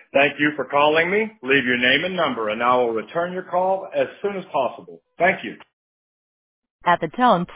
Thank you for calling me. Leave your name and number, and I will return your call as soon as possible. Thank you. At the tone,